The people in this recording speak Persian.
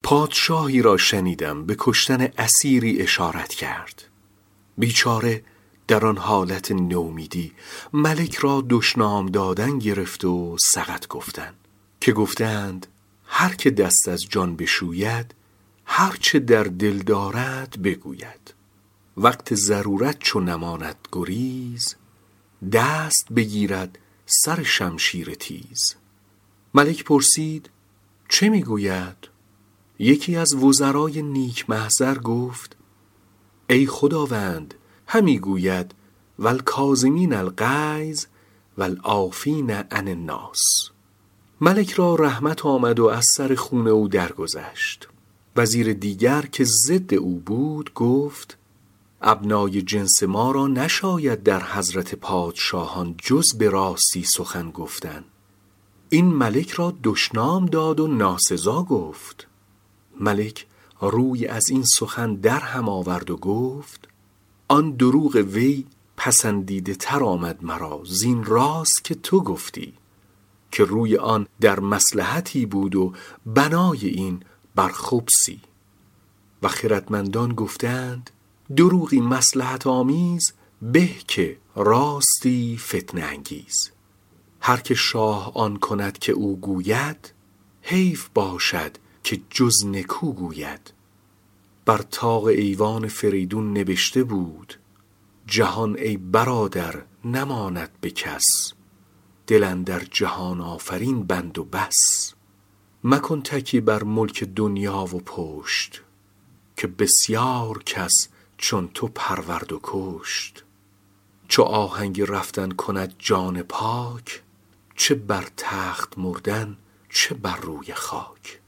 پادشاهی را شنیدم به کشتن اسیری اشارت کرد. بیچاره در آن حالت نومیدی ملک را دشنام دادن گرفت و سقط گفتن که گفتند هر که دست از جان بشوید هر چه در دل دارد بگوید. وقت ضرورت چو نماند گریز دست بگیرد سر شمشیر تیز. ملک پرسید چه میگوید؟ یکی از وزرای نیک محضر گفت ای خداوند همی گوید والکاظمین الغیظ والعافین عن الناس. ملک را رحمت آمد و از سر خون او درگذشت. وزیر دیگر که ضد او بود گفت ابنای جنس ما را نشاید در حضرت پادشاهان جز به راستی سخن گفتن. این ملک را دشنام داد و ناسزا گفت. ملک روی از این سخن در هم آورد و گفت آن دروغ وی پسندیده تر آمد مرا زین راست که تو گفتی که روی آن در مصلحتی بود و بنای این بر خبثی. و خردمندان گفتند دروغی مصلحت آمیز به که راستی فتنه انگیز. هر که شاه آن کند که او گوید حیف باشد که جز نکو گوید. بر طاق ایوان فریدون نبشته بود جهان ای برادر نماند به کس. دل اندر جهان آفرین بند و بس. مکن تکی بر ملک دنیا و پشت که بسیار کس چون تو پرورد و کشت. چو آهنگ رفتن کند جان پاک چه بر تخت مردن چه بر روی خاک.